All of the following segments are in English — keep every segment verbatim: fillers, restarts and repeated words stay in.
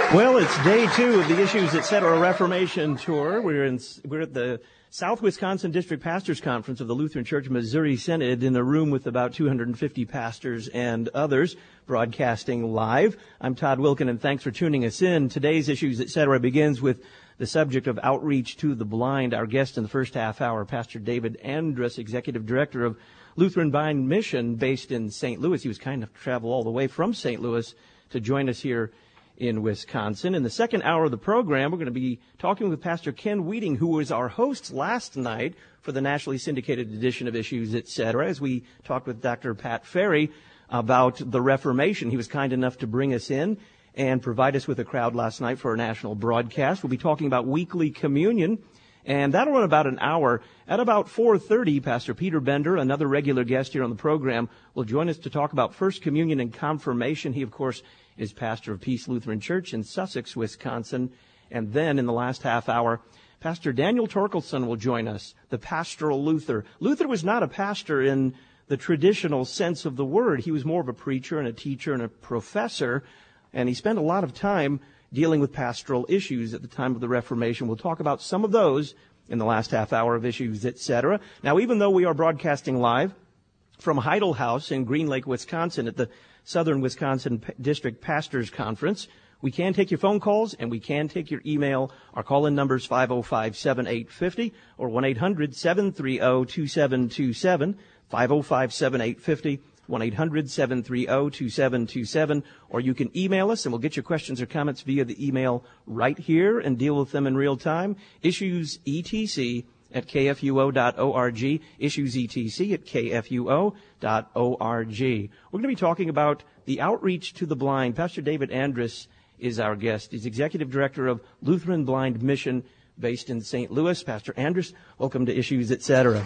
Well, it's day two of the Issues Etc. Reformation Tour. We're in we're at the South Wisconsin District Pastors Conference of the Lutheran Church Missouri Synod in a room with about two hundred fifty pastors and others, broadcasting live. I'm Todd Wilkin, and thanks for tuning us in. Today's Issues Etc. begins with the subject of outreach to the blind. Our guest in the first half hour, Pastor David Andrus, Executive Director of Lutheran Blind Mission based in Saint Louis. He was kind enough to travel all the way from Saint Louis to join us here in Wisconsin. In the second hour of the program, we're going to be talking with Pastor Ken Wheating, who was our host last night for the nationally syndicated edition of Issues Etc., as we talked with Doctor Pat Ferry about the Reformation. He was kind enough to bring us in and provide us with a crowd last night for our national broadcast. We'll be talking about weekly communion, and that'll run about an hour. At about four thirty, Pastor Peter Bender, another regular guest here on the program, will join us to talk about First Communion and Confirmation. He, of course, is pastor of Peace Lutheran Church in Sussex, Wisconsin. And then in the last half hour, Pastor Daniel Torkelson will join us, the pastoral Luther. Luther was not a pastor in the traditional sense of the word. He was more of a preacher and a teacher and a professor, and he spent a lot of time dealing with pastoral issues at the time of the Reformation. We'll talk about some of those in the last half hour of Issues, et cetera. Now, even though we are broadcasting live from Heidel House in Green Lake, Wisconsin, at the Southern Wisconsin District Pastors Conference, we can take your phone calls and we can take your email. Our call-in number is five oh five, seven eight five oh or one eight hundred, seven three zero, two seven two seven, five oh five, seven eight five oh, one eight hundred, seven three zero, two seven two seven, or you can email us and we'll get your questions or comments via the email right here and deal with them in real time. Issues E T C at k f u o dot org, Issues E T C at k f u o dot org. We're going to be talking about the outreach to the blind. Pastor David Andrus is our guest. He's Executive Director of Lutheran Blind Mission based in Saint Louis. Pastor Andrus, welcome to Issues, et cetera.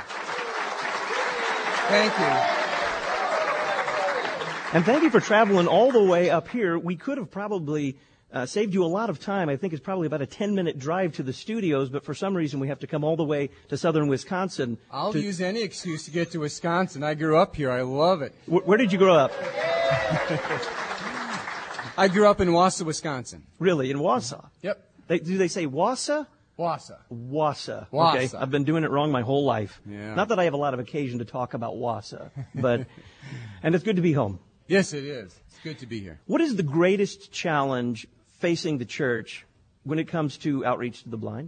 Thank you. And thank you for traveling all the way up here. We could have probably Uh, saved you a lot of time. I think it's probably about a ten-minute drive to the studios, but for some reason we have to come all the way to southern Wisconsin. I'll to... use any excuse to get to Wisconsin. I grew up here. I love it. W- where did you grow up? I grew up in Wausau, Wisconsin. Really? In Wausau? Yep. They, do they say Wausau? Wausau. Wausau. Wausau. Okay. I've been doing it wrong my whole life. Yeah. Not that I have a lot of occasion to talk about Wausau, but, and it's good to be home. Yes, it is. It's good to be here. What is the greatest challenge facing the church when it comes to outreach to the blind?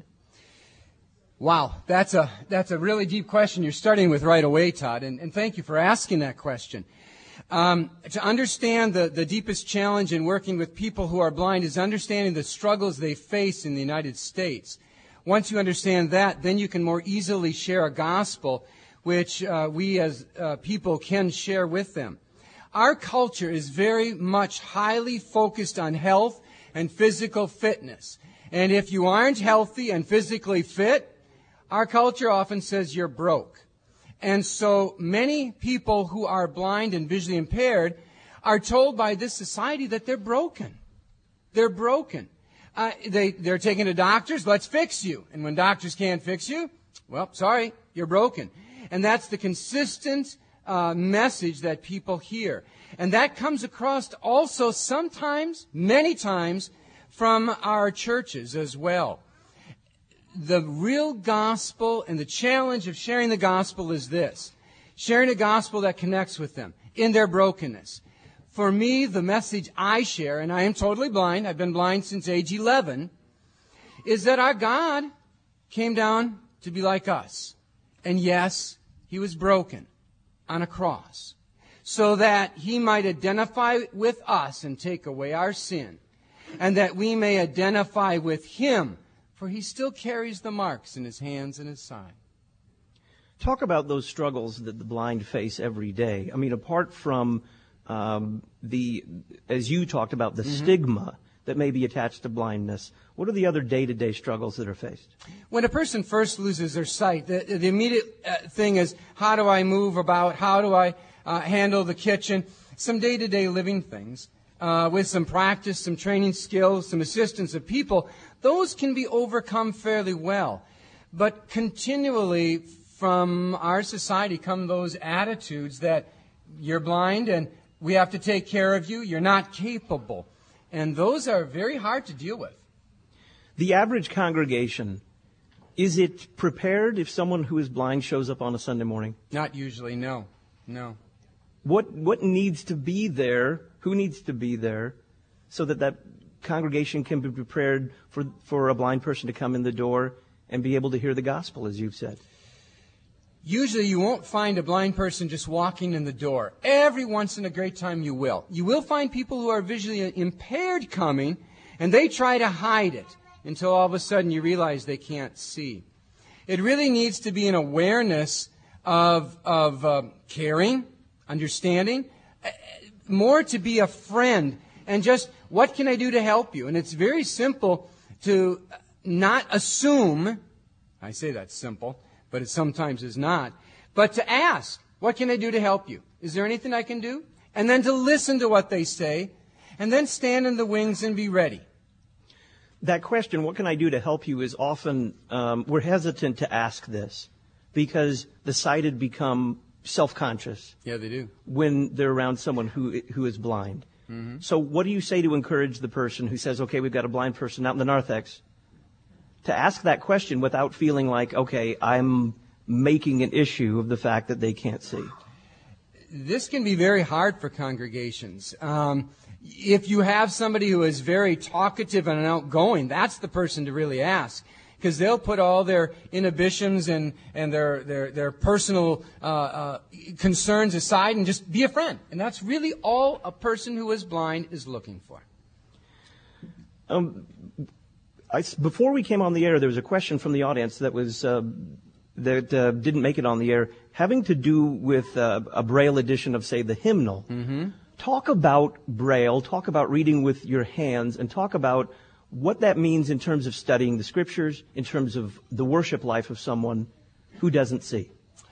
Wow, that's a that's a really deep question you're starting with right away, Todd, and, and thank you for asking that question. Um, to understand the, the deepest challenge in working with people who are blind is understanding the struggles they face in the United States. Once you understand that, then you can more easily share a gospel which uh, we as uh, people can share with them. Our culture is very much highly focused on health and physical fitness. And if you aren't healthy and physically fit, our culture often says you're broke. And so many people who are blind and visually impaired are told by this society that they're broken. They're broken. Uh, they, they're taken to doctors, let's fix you. And when doctors can't fix you, well, sorry, you're broken. And that's the consistent uh, message that people hear. And that comes across also sometimes, many times, from our churches as well. The real gospel and the challenge of sharing the gospel is this: sharing a gospel that connects with them in their brokenness. For me, the message I share, and I am totally blind, I've been blind since age eleven, is that our God came down to be like us. And yes, He was broken on a cross, so that He might identify with us and take away our sin, and that we may identify with Him, for He still carries the marks in His hands and His side. Talk about those struggles that the blind face every day. I mean, apart from um, the, as you talked about, the mm-hmm. stigma that may be attached to blindness, what are the other day-to-day struggles that are faced? When a person first loses their sight, the, the immediate uh, thing is, how do I move about? How do I uh, handle the kitchen? Some day-to-day living things. Uh, with some practice, some training skills, some assistance of people, those can be overcome fairly well. But continually from our society come those attitudes that you're blind and we have to take care of you, you're not capable. And those are very hard to deal with. The average congregation, is it prepared if someone who is blind shows up on a Sunday morning? Not usually, no. No. What what needs to be there? Who needs to be there so that that congregation can be prepared for, for a blind person to come in the door and be able to hear the gospel, as you've said? Usually you won't find a blind person just walking in the door. Every once in a great time you will. You will find people who are visually impaired coming, and they try to hide it until all of a sudden you realize they can't see. It really needs to be an awareness of, of uh, caring, understanding, more to be a friend, and just, what can I do to help you? And it's very simple to not assume, I say that's simple, but it sometimes is not, but to ask, what can I do to help you? Is there anything I can do? And then to listen to what they say, and then stand in the wings and be ready. That question, what can I do to help you, is often, um, we're hesitant to ask this because the sighted become self-conscious. Yeah, they do. When they're around someone who who is blind. Mm-hmm. So what do you say to encourage the person who says, okay, we've got a blind person out in the narthex, to ask that question without feeling like, okay, I'm making an issue of the fact that they can't see? This can be very hard for congregations. Um, if you have somebody who is very talkative and outgoing, that's the person to really ask. Because they'll put all their inhibitions and, and their, their, their personal uh, uh, concerns aside and just be a friend. And that's really all a person who is blind is looking for. Um, I, before we came on the air, there was a question from the audience that was uh, that uh, didn't make it on the air, having to do with uh, a Braille edition of, say, the hymnal. Mm-hmm. Talk about Braille, talk about reading with your hands, and talk about what that means in terms of studying the Scriptures, in terms of the worship life of someone who doesn't see.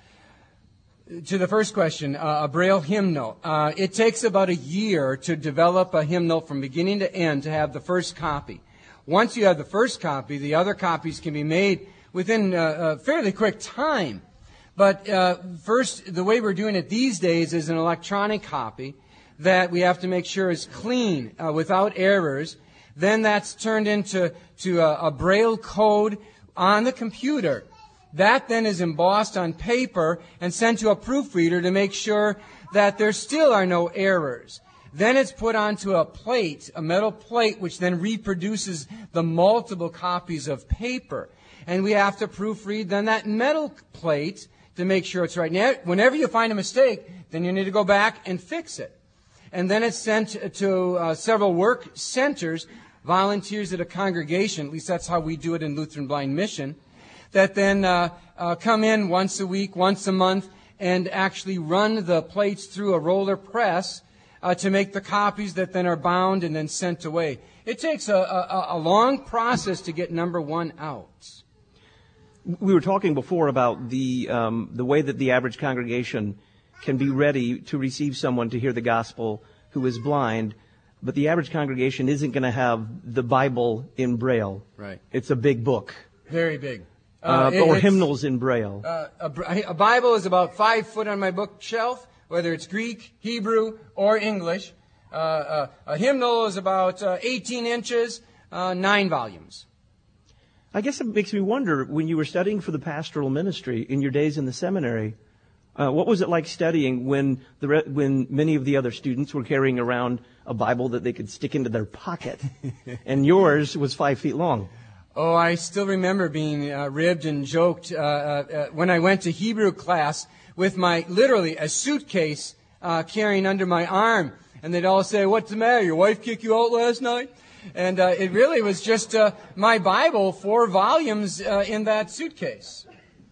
To the first question, uh, a Braille hymnal. Uh, it takes about a year to develop a hymnal from beginning to end to have the first copy. Once you have the first copy, the other copies can be made within uh, a fairly quick time. But uh, first, the way we're doing it these days is an electronic copy that we have to make sure is clean, uh, without errors. Then that's turned into to a, a Braille code on the computer. That then is embossed on paper and sent to a proofreader to make sure that there still are no errors. Then it's put onto a plate, a metal plate, which then reproduces the multiple copies of paper. And we have to proofread then that metal plate to make sure it's right. Now, whenever you find a mistake, then you need to go back and fix it. And then it's sent to uh, several work centers, volunteers at a congregation, at least that's how we do it in Lutheran Blind Mission, that then uh, uh, come in once a week, once a month, and actually run the plates through a roller press uh, to make the copies that then are bound and then sent away. It takes a, a, a long process to get number one out. We were talking before about the um, the way that the average congregation can be ready to receive someone to hear the gospel who is blind, but the average congregation isn't going to have the Bible in Braille. Right. It's a big book. Very big. Uh, uh, it, or hymnals in Braille. Uh, a, a Bible is about five foot on my bookshelf, whether it's Greek, Hebrew, or English. Uh, uh, a hymnal is about uh, eighteen inches, uh, nine volumes. I guess it makes me wonder, when you were studying for the pastoral ministry in your days in the seminary, uh, what was it like studying when the re- when many of the other students were carrying around a Bible that they could stick into their pocket, and yours was five feet long? Oh, I still remember being uh, ribbed and joked uh, uh, when I went to Hebrew class with my, literally, a suitcase uh, carrying under my arm. And they'd all say, "What's the matter? Your wife kicked you out last night?" And uh, it really was just uh, my Bible, four volumes uh, in that suitcase.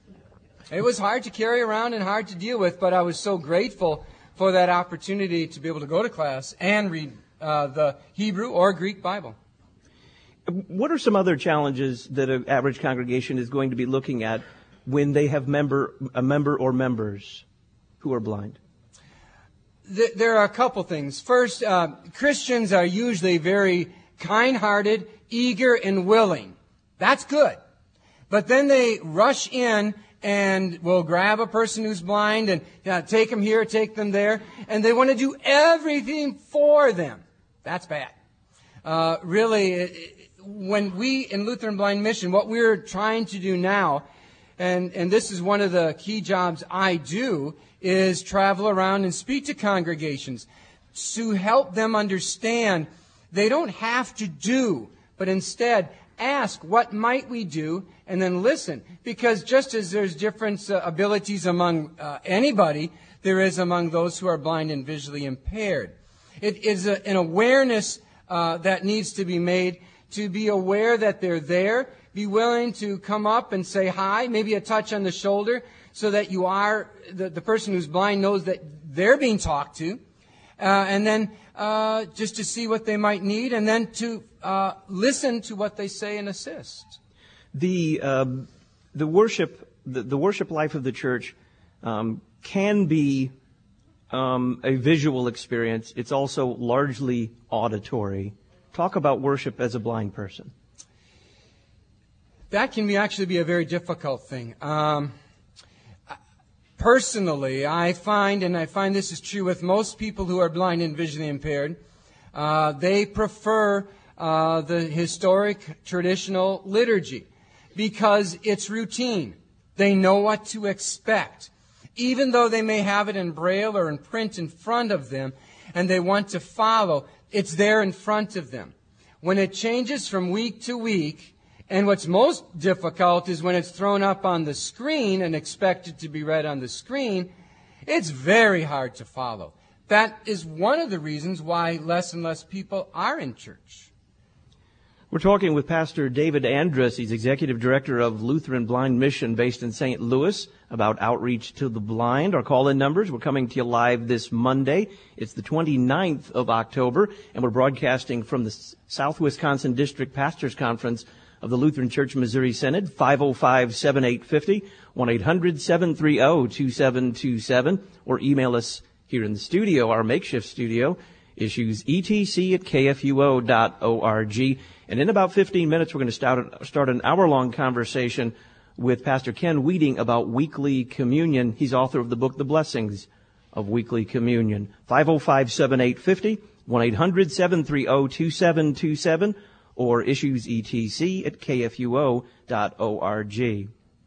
It was hard to carry around and hard to deal with, but I was so grateful for that opportunity to be able to go to class and read uh, the Hebrew or Greek Bible. What are some other challenges that an average congregation is going to be looking at when they have member a member or members who are blind? There are a couple things. First, uh, Christians are usually very kind-hearted, eager, and willing. That's good. But then they rush in and will grab a person who's blind and you know, take them here, take them there, and they want to do everything for them. That's bad. uh, really, it, when we in Lutheran Blind Mission, what we're trying to do now, and, and this is one of the key jobs I do, is travel around and speak to congregations to help them understand they don't have to do, but instead ask, what might we do, and then listen. Because just as there's different uh, abilities among uh, anybody, there is among those who are blind and visually impaired. It is a, an awareness uh, that needs to be made, to be aware that they're there, be willing to come up and say hi, maybe a touch on the shoulder, so that you are, the, the person who's blind knows that they're being talked to, uh, and then uh, just to see what they might need, and then to uh, listen to what they say and assist. The um, the worship the, the worship life of the church um, can be um, a visual experience. It's also largely auditory. Talk about worship as a blind person. That can be actually be a very difficult thing. Um, personally, I find, and I find this is true with most people who are blind and visually impaired, uh, they prefer uh, the historic traditional liturgy because it's routine. They know what to expect. Even though they may have it in Braille or in print in front of them and they want to follow, it's there in front of them. When it changes from week to week, and what's most difficult is when it's thrown up on the screen and expected to be read on the screen, it's very hard to follow. That is one of the reasons why less and less people are in church. We're talking with Pastor David Andrus. He's Executive Director of Lutheran Blind Mission based in Saint Louis, about outreach to the blind. Our call-in numbers, we're coming to you live this Monday. It's the twenty-ninth of October, and we're broadcasting from the South Wisconsin District Pastors Conference of the Lutheran Church Missouri Synod, five oh five, seven eight five oh, one eight hundred, seven three oh, two seven two seven, or email us here in the studio, our makeshift studio, issues E T C at K F U O dot org. And in about fifteen minutes, we're going to start, start an hour-long conversation with Pastor Ken Weeding about weekly communion. He's author of the book, The Blessings of Weekly Communion. five oh five, seven eight five oh, one eight hundred, seven three oh, two seven two seven, or issues E T C at K F U O dot org.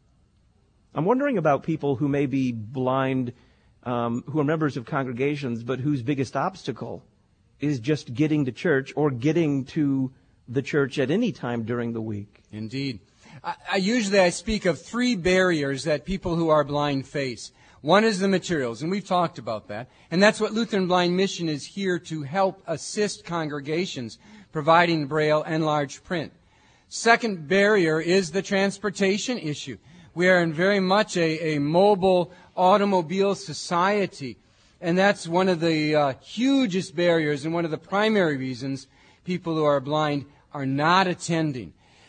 I'm wondering about people who may be blind, um, who are members of congregations, but whose biggest obstacle is just getting to church or getting to the church at any time during the week. Indeed. I, I usually I speak of three barriers that people who are blind face. One is the materials, and we've talked about that. And that's what Lutheran Blind Mission is here to help assist congregations, providing Braille and large print. Second barrier is the transportation issue. We are in very much a, a mobile automobile society, and that's one of the uh, hugest barriers and one of the primary reasons people who are blind are not attending.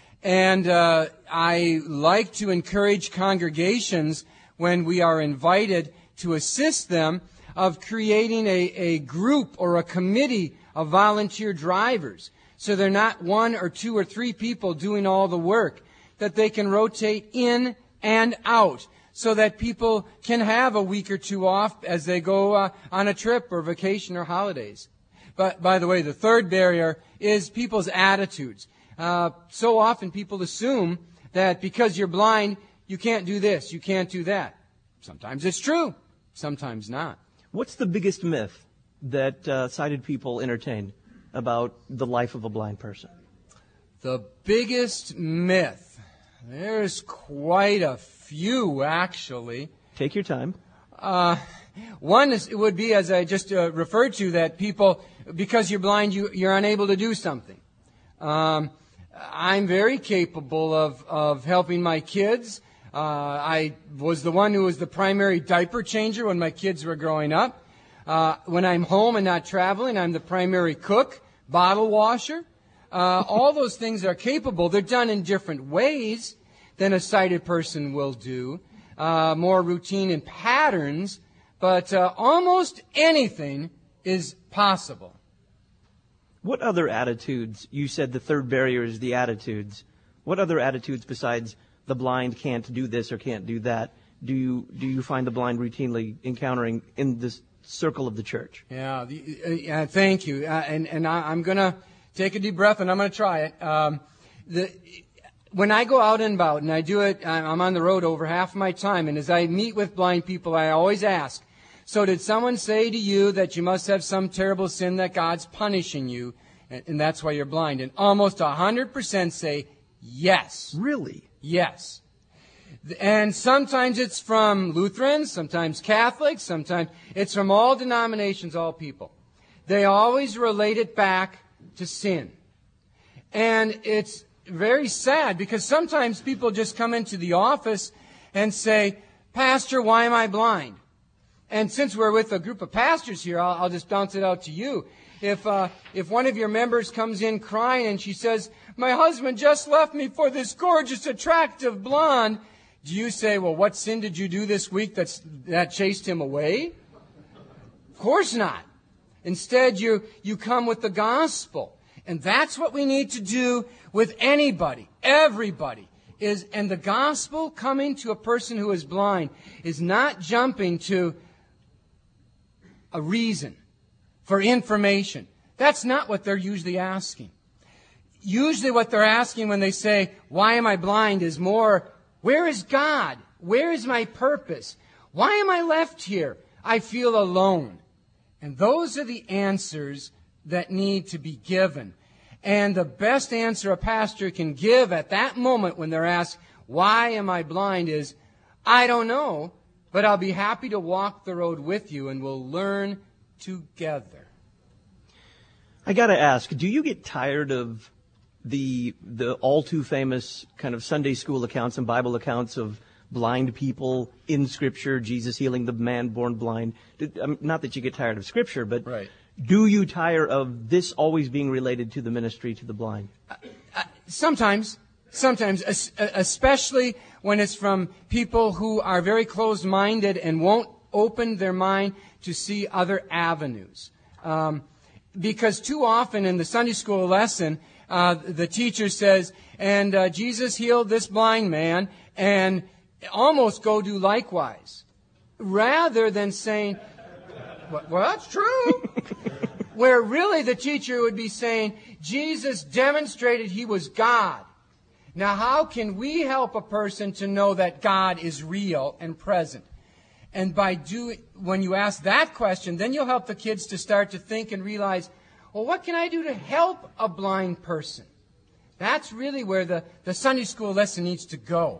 And uh, I like to encourage congregations when we are invited to assist them of creating a, a group or a committee of volunteer drivers. So they're not one or two or three people doing all the work, that they can rotate in and out so that people can have a week or two off as they go uh, on a trip or vacation or holidays. But by the way, the third barrier is people's attitudes. Uh, so often people assume that because you're blind, you can't do this, you can't do that. Sometimes it's true, sometimes not. What's the biggest myth that uh, sighted people entertain about the life of a blind person? The biggest myth, there's quite a few actually. Take your time. Uh, one is, it would be, as I just uh, referred to, that people, because you're blind, you, you're unable to do something. Um, I'm very capable of, of helping my kids. Uh, I was the one who was the primary diaper changer when my kids were growing up. Uh, when I'm home and not traveling, I'm the primary cook, bottle washer. Uh, all those things are capable. They're done in different ways than a sighted person will do. Uh, more routine and patterns, but uh, almost anything is possible. What other attitudes, you said the third barrier is the attitudes, what other attitudes besides the blind can't do this or can't do that, do you do you find the blind routinely encountering in this circle of the church? Yeah, the, uh, thank you. Uh, and and I, I'm going to take a deep breath, and I'm going to try it. Um, the, when I go out and about, and I do it, I'm on the road over half of my time, and as I meet with blind people, I always ask, so did someone say to you that you must have some terrible sin that God's punishing you, and, and that's why you're blind? And almost one hundred percent say, yes. Really? Yes. And sometimes it's from Lutherans, sometimes Catholics, sometimes it's from all denominations, all people. They always relate it back to sin. And it's very sad because sometimes people just come into the office and say, Pastor, why am I blind? And since we're with a group of pastors here, I'll, I'll just bounce it out to you. If uh, if one of your members comes in crying and she says, my husband just left me for this gorgeous, attractive blonde, do you say, well, what sin did you do this week that's, that chased him away? Of course not. Instead, you, you come with the gospel. And that's what we need to do with anybody, everybody. Is, and the gospel coming to a person who is blind is not jumping to a reason for information. That's not what they're usually asking. Usually what they're asking when they say, why am I blind, is more, where is God? Where is my purpose? Why am I left here? I feel alone. And those are the answers that need to be given. And the best answer a pastor can give at that moment when they're asked, why am I blind, is, I don't know, but I'll be happy to walk the road with you and we'll learn together. I got to ask, do you get tired of the the all too famous kind of Sunday school accounts and Bible accounts of blind people in Scripture, Jesus healing the man born blind? Not that you get tired of Scripture, but right. Do you tire of this always being related to the ministry to the blind? Uh, uh, sometimes. Sometimes, especially when it's from people who are very closed-minded and won't open their mind to see other avenues. Um, because too often in the Sunday school lesson, uh, the teacher says, and uh, Jesus healed this blind man, and almost go do likewise. Rather than saying, well, that's true. Where really the teacher would be saying, Jesus demonstrated he was God. Now, how can we help a person to know that God is real and present? And by doing, when you ask that question, then you'll help the kids to start to think and realize, well, what can I do to help a blind person? That's really where the, the Sunday school lesson needs to go.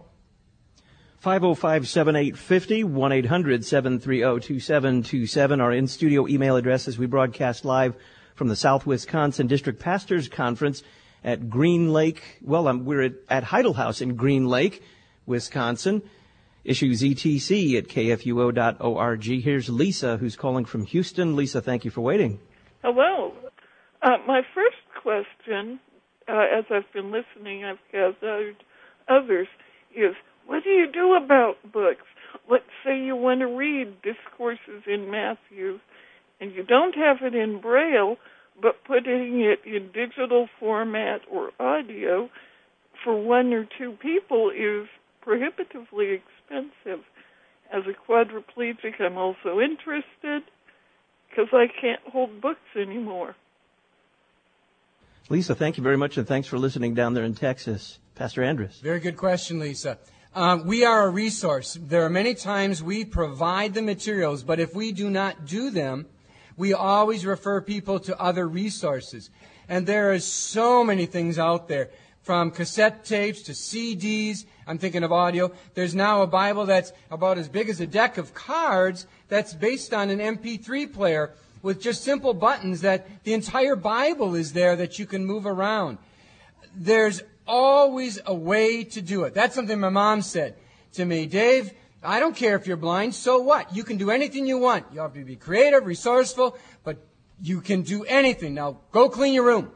five oh five, seven eight five oh, one eight hundred, seven three zero, two seven two seven. Our in-studio email address as we broadcast live from the South Wisconsin District Pastors Conference at Green Lake. Well, um, we're at, at Heidel House in Green Lake, Wisconsin. Issues E T C at K F U O dot org. Here's Lisa, who's calling from Houston. Lisa, thank you for waiting. Hello. Uh, my first question, uh, as I've been listening, I've gathered others, is what do you do about books? Let's say you want to read Discourses in Matthew, and you don't have it in Braille, but putting it in digital format or audio for one or two people is prohibitively expensive. As a quadriplegic, I'm also interested because I can't hold books anymore. Lisa, thank you very much, and thanks for listening down there in Texas. Pastor Andrus. Very good question, Lisa. Um, we are a resource. There are many times we provide the materials, but if we do not do them, we always refer people to other resources. And there are so many things out there, from cassette tapes to C Ds. I'm thinking of audio. There's now a Bible that's about as big as a deck of cards that's based on an M P three player with just simple buttons that the entire Bible is there that you can move around. There's always a way to do it. That's something my mom said to me. Dave, I don't care if you're blind, so what? You can do anything you want. You have to be creative, resourceful, but you can do anything. Now, go clean your room.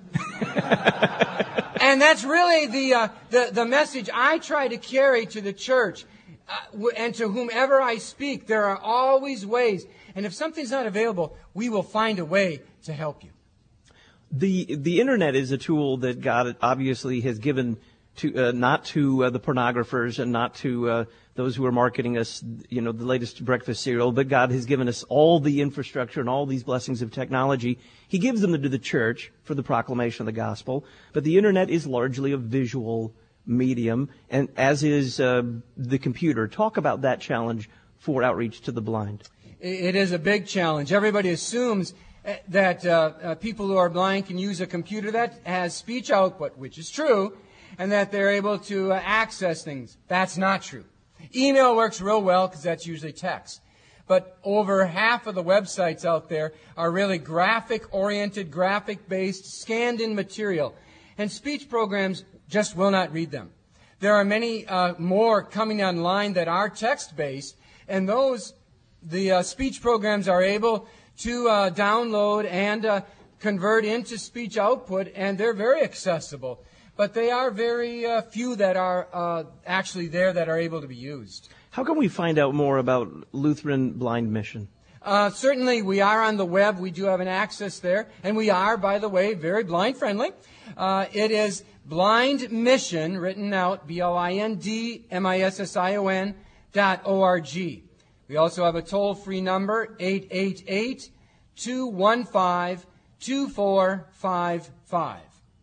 And that's really the, uh, the the message I try to carry to the church uh, and to whomever I speak. There are always ways. And if something's not available, we will find a way to help you. The the internet is a tool that God obviously has given to uh, not to uh, the pornographers and not to uh, those who are marketing us, you know, the latest breakfast cereal, but God has given us all the infrastructure and all these blessings of technology. He gives them to the church for the proclamation of the gospel, but the internet is largely a visual medium, and as is uh, the computer. Talk about that challenge for outreach to the blind. It is a big challenge. Everybody assumes that uh, uh, people who are blind can use a computer that has speech output, which is true, and that they're able to uh, access things. That's not true. Email works real well because that's usually text. But over half of the websites out there are really graphic-oriented, graphic-based, scanned-in material. And speech programs just will not read them. There are many uh, more coming online that are text-based, and those, the uh, speech programs are able to uh, download and uh, convert into speech output, and they're very accessible. But they are very uh, few that are uh, actually there that are able to be used. How can we find out more about Lutheran Blind Mission? Uh, certainly, we are on the web. We do have an access there. And we are, by the way, very blind-friendly. Uh, it is Blind Mission, written out, B L I N D M I S S I O N dot O R G. We also have a toll-free number, eight eight eight, two one five, two four five five.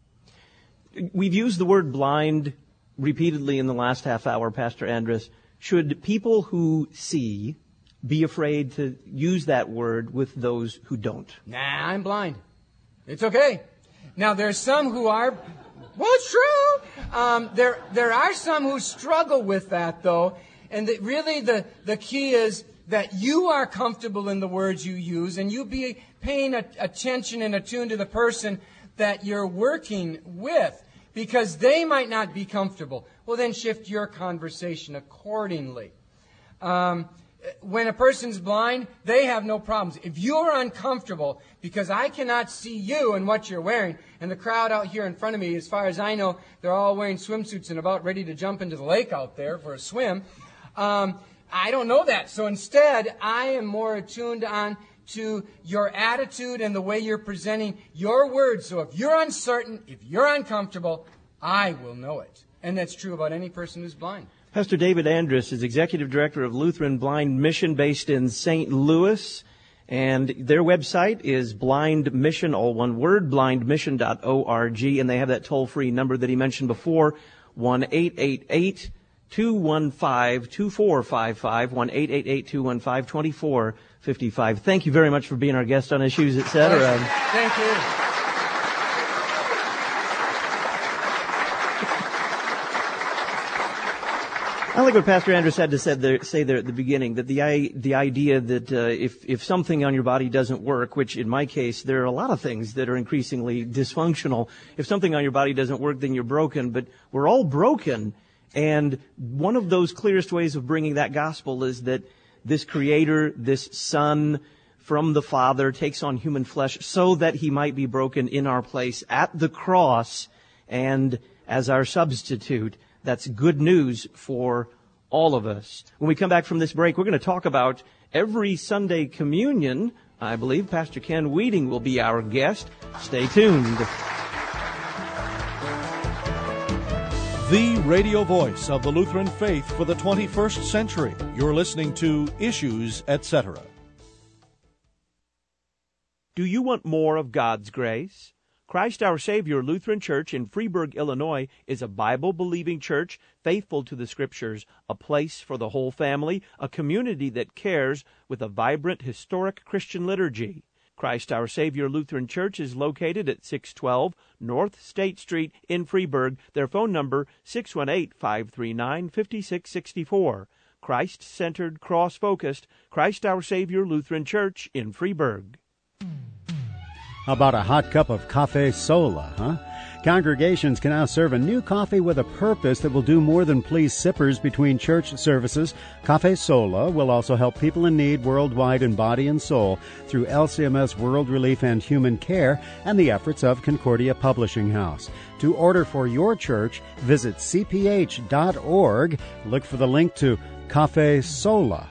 We've used the word blind repeatedly in the last half hour, Pastor Andrus. Should people who see be afraid to use that word with those who don't? Nah, I'm blind. It's okay. Now, there's some who are, well, it's true. Um, there, there are some who struggle with that, though. And the, really, the, the key is that you are comfortable in the words you use, and you be paying a, attention and attuned to the person that you're working with, because they might not be comfortable. Well, then shift your conversation accordingly. Um, when a person's blind, they have no problems. If you're uncomfortable because I cannot see you and what you're wearing, and the crowd out here in front of me, as far as I know, they're all wearing swimsuits and about ready to jump into the lake out there for a swim. Um, I don't know that. So instead, I am more attuned on to your attitude and the way you're presenting your words. So if you're uncertain, if you're uncomfortable, I will know it. And that's true about any person who's blind. Pastor David Andrus is Executive Director of Lutheran Blind Mission based in Saint Louis. And their website is Blind Mission, all one word, blind mission dot org. And they have that toll-free number that he mentioned before, one eight eight eight, two one five, two four five five, one eight eight eight, two one five, two four five five. Thank you very much for being our guest on Issues, et cetera. Thank you. I like what Pastor Andrus had to say there, say there at the beginning, that the the idea that uh, if if something on your body doesn't work, which in my case there are a lot of things that are increasingly dysfunctional. If something on your body doesn't work, then you're broken. But we're all broken, and one of those clearest ways of bringing that gospel is that this Creator, this Son from the Father, takes on human flesh so that He might be broken in our place at the cross and as our substitute. That's good news for all of us. When we come back from this break, we're going to talk about every Sunday communion. I believe Pastor Ken Weeding will be our guest. Stay tuned. The radio voice of the Lutheran faith for the twenty-first century. You're listening to Issues, et cetera. Do you want more of God's grace? Christ Our Savior Lutheran Church in Freeburg, Illinois is a Bible-believing church faithful to the Scriptures, a place for the whole family, a community that cares with a vibrant, historic Christian liturgy. Christ Our Savior Lutheran Church is located at six twelve North State Street in Freeburg. Their phone number, six one eight, five three nine, five six six four. Christ-centered, cross-focused, Christ Our Savior Lutheran Church in Freeburg. How about a hot cup of Cafe Sola, huh? Congregations can now serve a new coffee with a purpose that will do more than please sippers between church services. Cafe Sola will also help people in need worldwide in body and soul through L C M S World Relief and Human Care and the efforts of Concordia Publishing House. To order for your church, visit c p h dot org. Look for the link to Cafe Sola.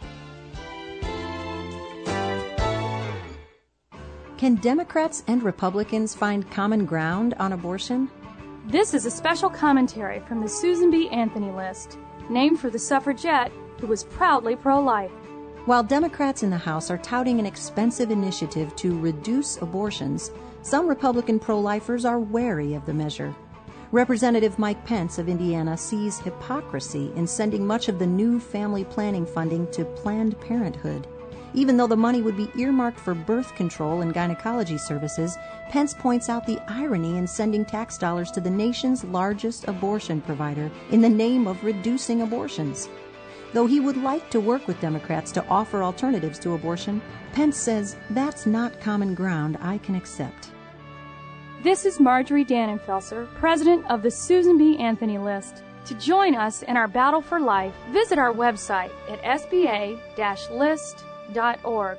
Can Democrats and Republicans find common ground on abortion? This is a special commentary from the Susan B. Anthony list, named for the suffragette who was proudly pro-life. While Democrats in the House are touting an expensive initiative to reduce abortions, some Republican pro-lifers are wary of the measure. Representative Mike Pence of Indiana sees hypocrisy in sending much of the new family planning funding to Planned Parenthood. Even though the money would be earmarked for birth control and gynecology services, Pence points out the irony in sending tax dollars to the nation's largest abortion provider in the name of reducing abortions. Though he would like to work with Democrats to offer alternatives to abortion, Pence says that's not common ground I can accept. This is Marjorie Dannenfelser, president of the Susan B. Anthony list. To join us in our battle for life, visit our website at s b a dash list dot org.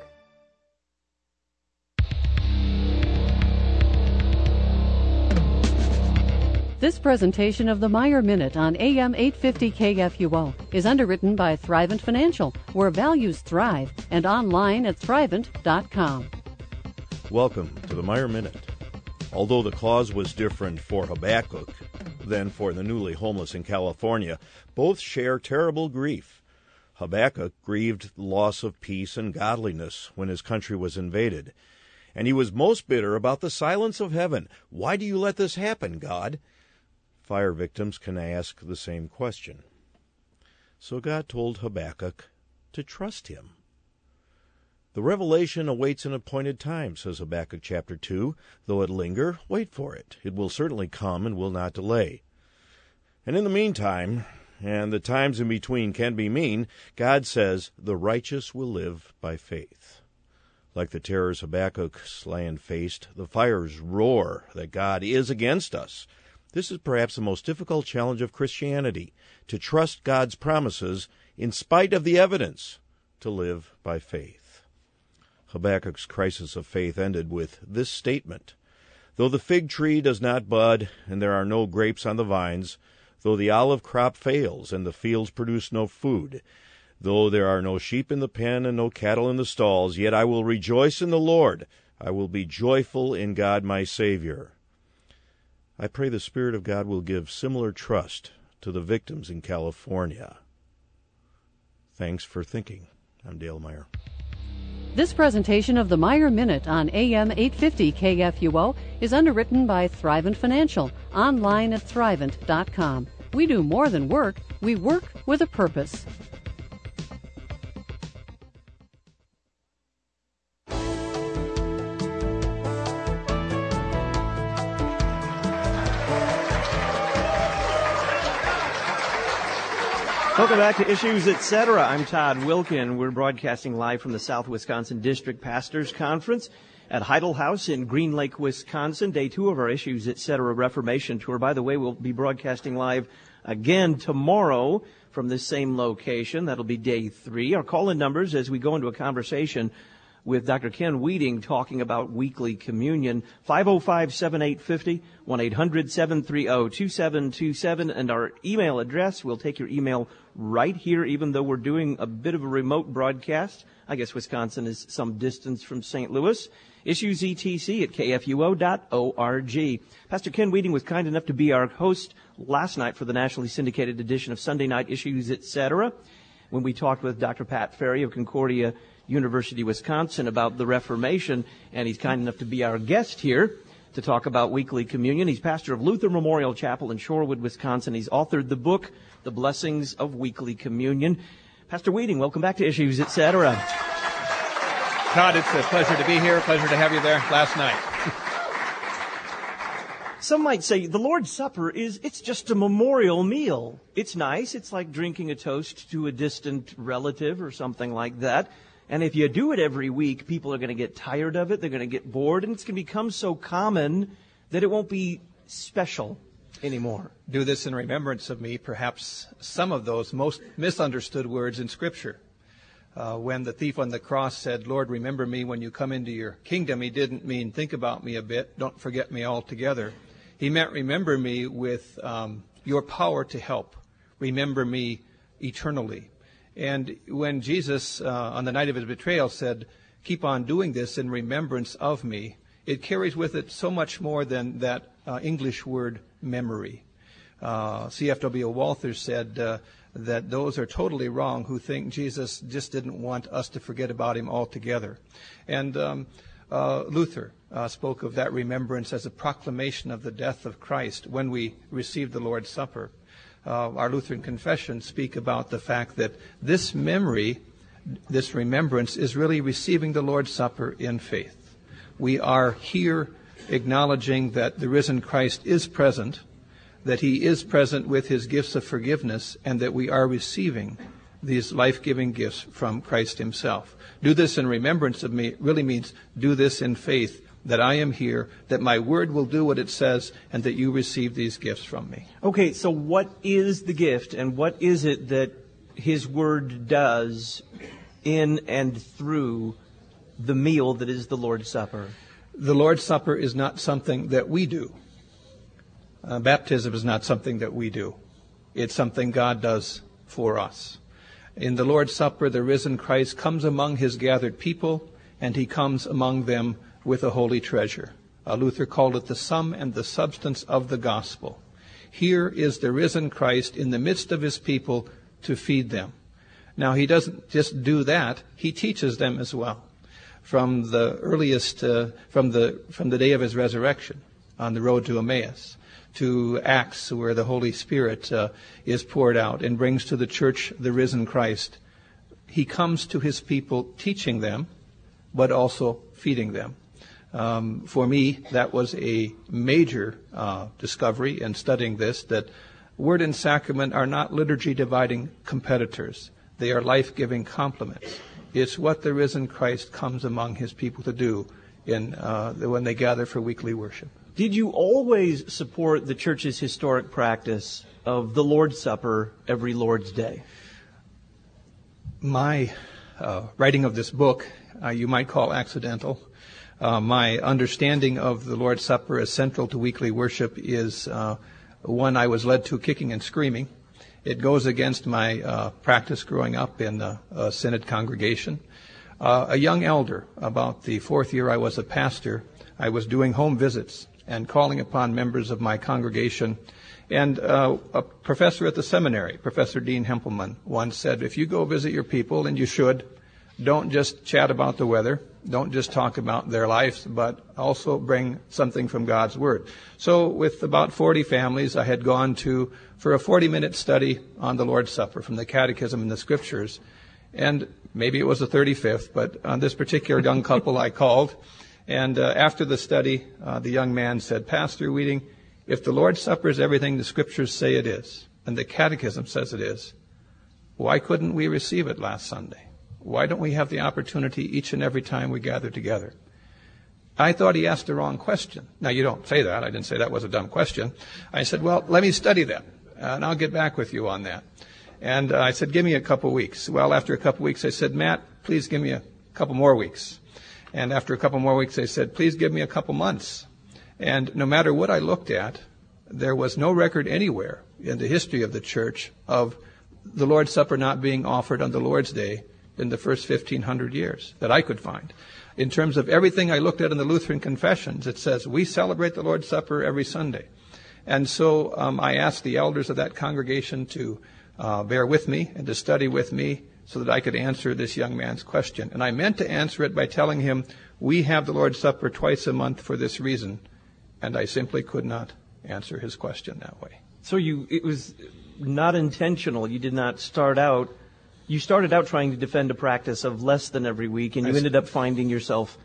This presentation of the Meyer Minute on A M eight fifty K F U O is underwritten by Thrivent Financial, where values thrive, and online at thrivent dot com. Welcome to the Meyer Minute. Although the cause was different for Habakkuk than for the newly homeless in California, both share terrible grief. Habakkuk grieved the loss of peace and godliness when his country was invaded, and he was most bitter about the silence of heaven. Why do you let this happen, God? Fire victims can ask the same question. So God told Habakkuk to trust him. The revelation awaits an appointed time, says Habakkuk chapter two. Though it linger, wait for it. It will certainly come and will not delay. And in the meantime, and the times in between can be mean, God says the righteous will live by faith. Like the terrors Habakkuk's land faced, the fires roar that God is against us. This is perhaps the most difficult challenge of Christianity, to trust God's promises in spite of the evidence, to live by faith. Habakkuk's crisis of faith ended with this statement: though the fig tree does not bud, and there are no grapes on the vines, though the olive crop fails, and the fields produce no food, though there are no sheep in the pen and no cattle in the stalls, yet I will rejoice in the Lord. I will be joyful in God my Savior. I pray the Spirit of God will give similar trust to the victims in California. Thanks for thinking. I'm Dale Meyer. This presentation of the Meyer Minute on A M eight fifty K F U O is underwritten by Thrivent Financial, online at thrivent dot com. We do more than work, we work with a purpose. Welcome back to Issues, et cetera. I'm Todd Wilkin. We're broadcasting live from the South Wisconsin District Pastors Conference at Heidel House in Green Lake, Wisconsin. Day two of our Issues, et cetera. Reformation Tour. By the way, we'll be broadcasting live again tomorrow from this same location. That'll be day three. Our call-in numbers as we go into a conversation with Doctor Ken Weeding talking about weekly communion. five oh five, seven eight five oh, one eight hundred, seven three oh, two seven two seven, and our email address. We'll take your email right here, even though we're doing a bit of a remote broadcast. I guess Wisconsin is some distance from Saint Louis. Issues E T C at k f u o dot org. Pastor Ken Weeding was kind enough to be our host last night for the nationally syndicated edition of Sunday Night Issues, et cetera, when we talked with Doctor Pat Ferry of Concordia University, Wisconsin, about the Reformation, and he's kind enough to be our guest here to talk about weekly communion. He's pastor of Luther Memorial Chapel in Shorewood, Wisconsin. He's authored the book, The Blessings of Weekly Communion. Pastor Weeding, welcome back to Issues, et cetera. Todd, it's a pleasure to be here. Pleasure to have you there last night. Some might say the Lord's Supper is, it's just a memorial meal. It's nice. It's like drinking a toast to a distant relative or something like that. And if you do it every week, people are going to get tired of it. They're going to get bored, and it's going to become so common that it won't be special anymore. Do this in remembrance of me, perhaps some of those most misunderstood words in Scripture. Uh, when the thief on the cross said, Lord, remember me when you come into your kingdom, he didn't mean think about me a bit, don't forget me altogether. He meant remember me with um, your power to help. Remember me eternally. And when Jesus, uh, on the night of his betrayal, said, keep on doing this in remembrance of me, it carries with it so much more than that uh, English word memory. Uh, C F W Walther said uh, that those are totally wrong who think Jesus just didn't want us to forget about him altogether. And um, uh, Luther uh, spoke of that remembrance as a proclamation of the death of Christ when we receive the Lord's Supper. Uh, our Lutheran confessions speak about the fact that this memory, this remembrance, is really receiving the Lord's Supper in faith. We are here acknowledging that the risen Christ is present, that he is present with his gifts of forgiveness, and that we are receiving these life-giving gifts from Christ himself. Do this in remembrance of me really means do this in faith, that I am here, that my word will do what it says, and that you receive these gifts from me. Okay, so what is the gift, and what is it that his word does in and through the meal that is the Lord's Supper? The Lord's Supper is not something that we do. Uh, baptism is not something that we do. It's something God does for us. In the Lord's Supper, the risen Christ comes among his gathered people, and he comes among them with a holy treasure. Uh, Luther called it the sum and the substance of the gospel. Here is the risen Christ in the midst of his people to feed them. Now, he doesn't just do that, he teaches them as well. From the earliest, uh, from the from the day of his resurrection on the road to Emmaus, to Acts, where the Holy Spirit uh, is poured out and brings to the church the risen Christ. He comes to his people teaching them, but also feeding them. Um, for me, that was a major uh, discovery in studying this, that word and sacrament are not liturgy-dividing competitors. They are life-giving complements. It's what the risen Christ comes among his people to do in uh, when they gather for weekly worship. Did you always support the church's historic practice of the Lord's Supper every Lord's Day? My uh, writing of this book, uh, you might call accidental. Uh, my understanding of the Lord's Supper as central to weekly worship is uh, one I was led to kicking and screaming. It goes against my uh, practice growing up in a, a synod congregation. Uh, a young elder, about the fourth year I was a pastor, I was doing home visits and calling upon members of my congregation. And uh, a professor at the seminary, Professor Dean Hempelman, once said, if you go visit your people, and you should, don't just chat about the weather, don't just talk about their lives, but also bring something from God's Word. So with about forty families, I had gone to for a forty-minute study on the Lord's Supper from the Catechism and the Scriptures. And maybe it was the thirty-fifth, but on this particular young couple I called. And uh, after the study, uh, the young man said, Pastor Weeding, if the Lord's Supper is everything the Scriptures say it is, and the Catechism says it is, why couldn't we receive it last Sunday? Why don't we have the opportunity each and every time we gather together? I thought he asked the wrong question. Now, you don't say that. I didn't say that was a dumb question. I said, well, let me study that, and I'll get back with you on that. And uh, I said, give me a couple weeks. Well, after a couple weeks, I said, Matt, please give me a couple more weeks. And after a couple more weeks, I said, please give me a couple months. And no matter what I looked at, there was no record anywhere in the history of the church of the Lord's Supper not being offered on the Lord's Day in the first fifteen hundred years that I could find. In terms of everything I looked at in the Lutheran confessions, it says we celebrate the Lord's Supper every Sunday. And so um, I asked the elders of that congregation to uh, bear with me and to study with me so that I could answer this young man's question. And I meant to answer it by telling him, we have the Lord's Supper twice a month for this reason. And I simply could not answer his question that way. So you, it was not intentional. You did not start out, you started out trying to defend a practice of less than every week, and you ended up finding yourself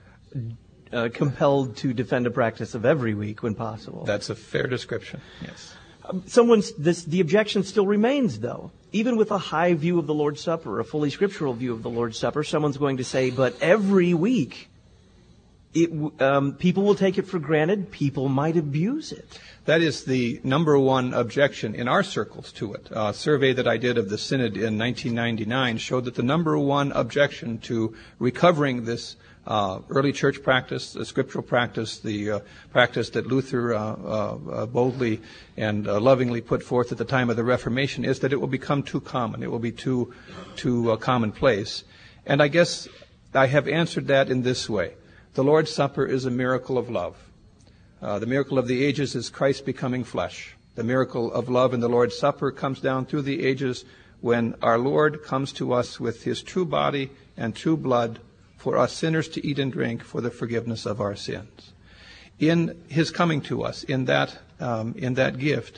uh, compelled to defend a practice of every week when possible. That's a fair description, yes. Um, someone's, this, the objection still remains, though. Even with a high view of the Lord's Supper, a fully scriptural view of the Lord's Supper, someone's going to say, but every week, it, um, people will take it for granted, people might abuse it. That is the number one objection in our circles to it. A survey that I did of the Synod in nineteen ninety-nine showed that the number one objection to recovering this uh, early church practice, the scriptural practice, the uh, practice that Luther uh, uh, boldly and uh, lovingly put forth at the time of the Reformation, is that it will become too common. It will be too, too uh, commonplace. And I guess I have answered that in this way. The Lord's Supper is a miracle of love. Uh, the miracle of the ages is Christ becoming flesh. The miracle of love in the Lord's Supper comes down through the ages when our Lord comes to us with his true body and true blood for us sinners to eat and drink for the forgiveness of our sins. In his coming to us, in that, um, in that gift,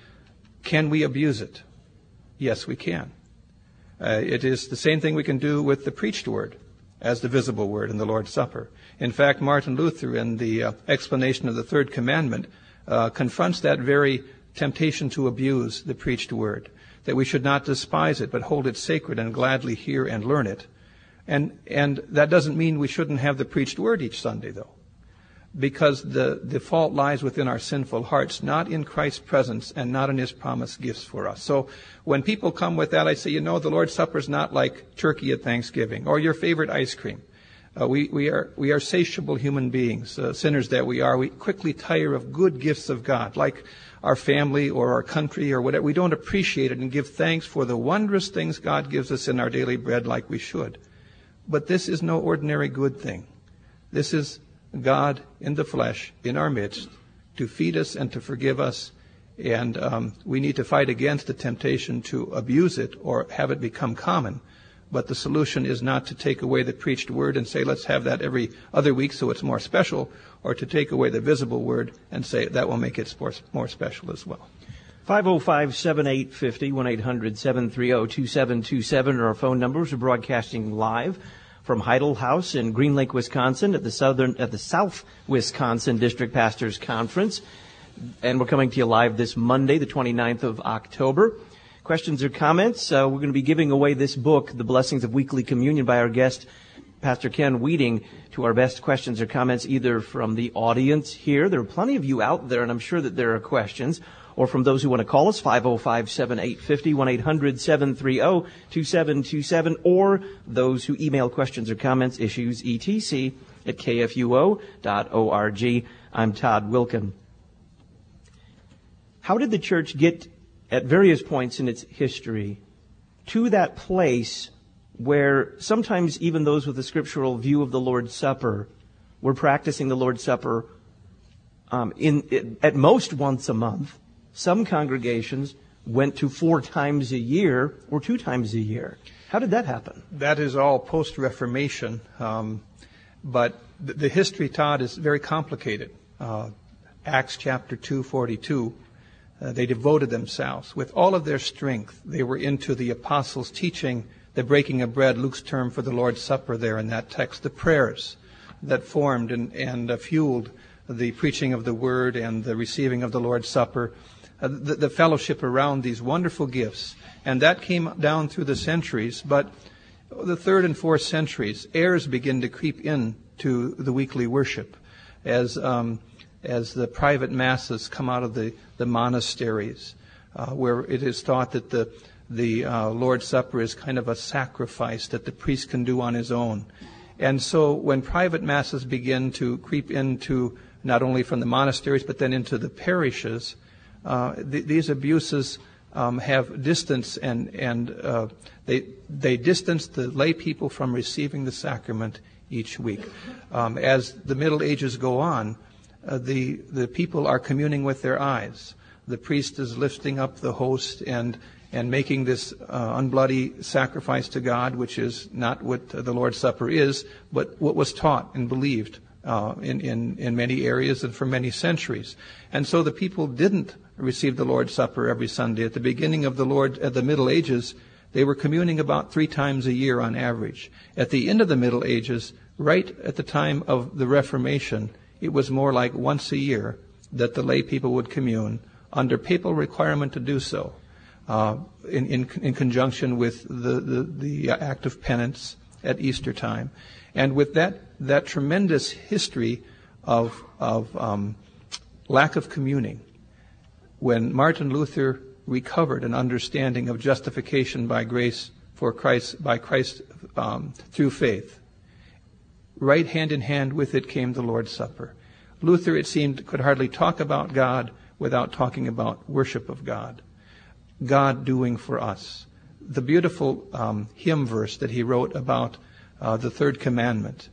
can we abuse it? Yes, we can. Uh, it is the same thing we can do with the preached word as the visible word in the Lord's Supper. In fact, Martin Luther, in the uh, explanation of the third commandment, uh, confronts that very temptation to abuse the preached word, that we should not despise it, but hold it sacred and gladly hear and learn it. And and that doesn't mean we shouldn't have the preached word each Sunday, though, because the, the fault lies within our sinful hearts, not in Christ's presence and not in his promised gifts for us. So when people come with that, I say, you know, the Lord's Supper is not like turkey at Thanksgiving or your favorite ice cream. Uh, we, we are we are satiable human beings, uh, sinners that we are. We quickly tire of good gifts of God, like our family or our country or whatever. We don't appreciate it and give thanks for the wondrous things God gives us in our daily bread like we should. But this is no ordinary good thing. This is God in the flesh, in our midst, to feed us and to forgive us. And um, we need to fight against the temptation to abuse it or have it become common. But the solution is not to take away the preached word and say, let's have that every other week so it's more special, or to take away the visible word and say that will make it more special as well. five oh five, seven eight five oh, one eight hundred, seven three oh, two seven two seven are our phone numbers. We're broadcasting live from Heidel House in Green Lake, Wisconsin at the Southern, at the South Wisconsin District Pastors Conference. And we're coming to you live this Monday, the twenty-ninth of October. Questions or comments? Uh, we're going to be giving away this book, The Blessings of Weekly Communion, by our guest, Pastor Ken Weeding, to our best questions or comments, either from the audience here. There are plenty of you out there, and I'm sure that there are questions, or from those who want to call us, five oh five, seven eight five oh, one eight hundred, seven three oh, two seven two seven, or those who email questions or comments, issues, et cetera, at k f u o dot org. I'm Todd Wilkin. How did the church get, at various points in its history, to that place where sometimes even those with a scriptural view of the Lord's Supper were practicing the Lord's Supper um, in, in at most once a month? Some congregations went to four times a year or two times a year. How did that happen? That is all post-Reformation, um, but the, the history, Todd, is very complicated. Uh, Acts chapter two, forty-two, uh, they devoted themselves with all of their strength. They were into the apostles' teaching, the breaking of bread, Luke's term for the Lord's Supper there in that text, the prayers that formed and, and uh, fueled the preaching of the Word and the receiving of the Lord's Supper. Uh, the, the fellowship around these wonderful gifts. And that came down through the centuries. But the third and fourth centuries, errors begin to creep in to the weekly worship as um, as the private masses come out of the, the monasteries, uh, where it is thought that the, the uh, Lord's Supper is kind of a sacrifice that the priest can do on his own. And so when private masses begin to creep into, not only from the monasteries, but then into the parishes, Uh, th- these abuses um, have distance, and and uh, they they distance the lay people from receiving the sacrament each week. Um, as the Middle Ages go on, uh, the the people are communing with their eyes. The priest is lifting up the host and and making this uh, unbloody sacrifice to God, which is not what the Lord's Supper is, but what was taught and believed uh, in in in many areas and for many centuries. And so the people didn't receive the Lord's Supper every Sunday. At the beginning of the Lord, at the Middle Ages, they were communing about three times a year on average. At the end of the Middle Ages, right at the time of the Reformation, it was more like once a year that the lay people would commune under papal requirement to do so, uh, in, in in conjunction with the, the, the act of penance at Easter time. And with that that tremendous history of of um, lack of communing, when Martin Luther recovered an understanding of justification by grace for Christ, by Christ um, through faith, right hand in hand with it came the Lord's Supper. Luther, it seemed, could hardly talk about God without talking about worship of God, God doing for us. The beautiful um, hymn verse that he wrote about uh, the third commandment,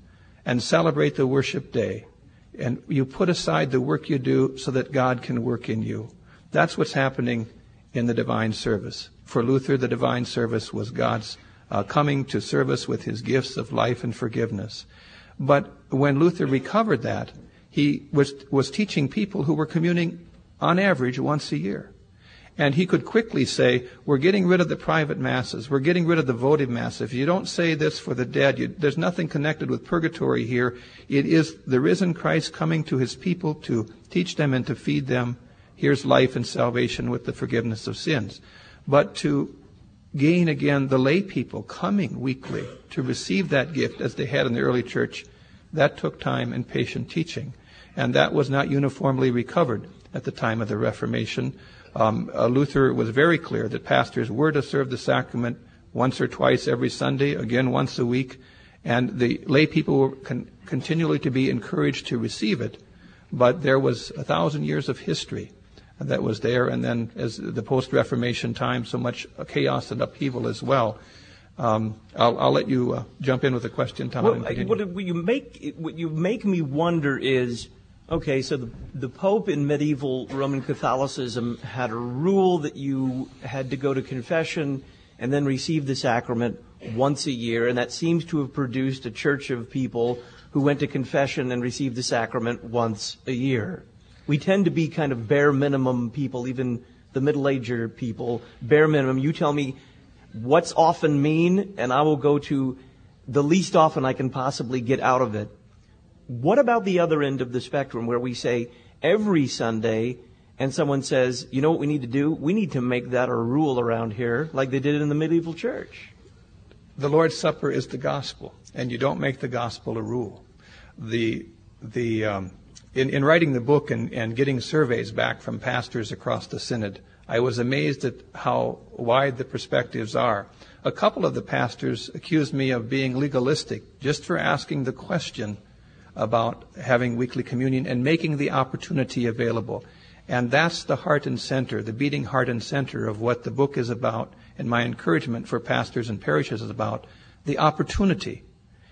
and celebrate the worship day. And you put aside the work you do so that God can work in you. That's what's happening in the divine service. For Luther, the divine service was God's uh, coming to service with his gifts of life and forgiveness. But when Luther recovered that, he was, was teaching people who were communing on average once a year. And he could quickly say, we're getting rid of the private masses. We're getting rid of the votive mass. If you don't say this for the dead, you, there's nothing connected with purgatory here. It is the risen Christ coming to his people to teach them and to feed them. Here's life and salvation with the forgiveness of sins. But to gain again the lay people coming weekly to receive that gift as they had in the early church, that took time and patient teaching. And that was not uniformly recovered at the time of the Reformation. Um, uh, Luther was very clear that pastors were to serve the sacrament once or twice every Sunday, again once a week, and the lay people were con- continually to be encouraged to receive it. But there was a thousand years of history that was there, and then as the post-Reformation time, so much chaos and upheaval as well. Um, I'll, I'll let you uh, jump in with a question, Tom. Well, what you make what you make me wonder is, okay, so the, the Pope in medieval Roman Catholicism had a rule that you had to go to confession and then receive the sacrament once a year, and that seems to have produced a church of people who went to confession and received the sacrament once a year. We tend to be kind of bare minimum people, even the middle-aged people, bare minimum. You tell me what's often mean, and I will go to the least often I can possibly get out of it. What about the other end of the spectrum where we say every Sunday and someone says, you know what we need to do? We need to make that a rule around here like they did in the medieval church. The Lord's Supper is the gospel, and you don't make the gospel a rule. The the um, in, in writing the book and, and getting surveys back from pastors across the synod, I was amazed at how wide the perspectives are. A couple of the pastors accused me of being legalistic just for asking the question about having weekly communion and making the opportunity available. And that's the heart and center, the beating heart and center of what the book is about, and my encouragement for pastors and parishes is about, the opportunity.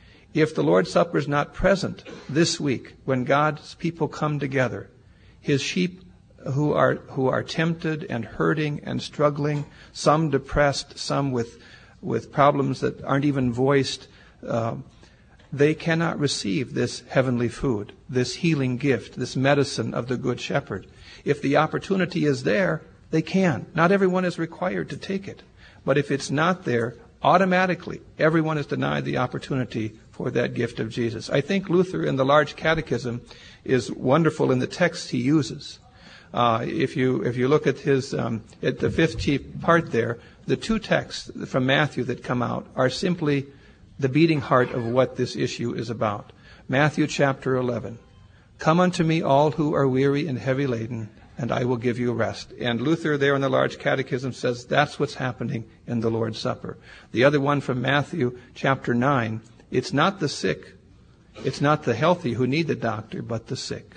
If the Lord's Supper is not present this week, when God's people come together, his sheep who are who are tempted and hurting and struggling, some depressed, some with with problems that aren't even voiced, uh, they cannot receive this heavenly food, this healing gift, this medicine of the Good Shepherd. If the opportunity is there, they can. Not everyone is required to take it. But if it's not there, automatically everyone is denied the opportunity for that gift of Jesus. I think Luther in the Large Catechism is wonderful in the texts he uses. Uh, if you if you look at his um, at the fifth chief part there, the two texts from Matthew that come out are simply the beating heart of what this issue is about. Matthew chapter eleven. Come unto me all who are weary and heavy laden, and I will give you rest. And Luther there in the Large Catechism says that's what's happening in the Lord's Supper. The other one from Matthew chapter nine, it's not the sick, it's not the healthy who need the doctor, but the sick.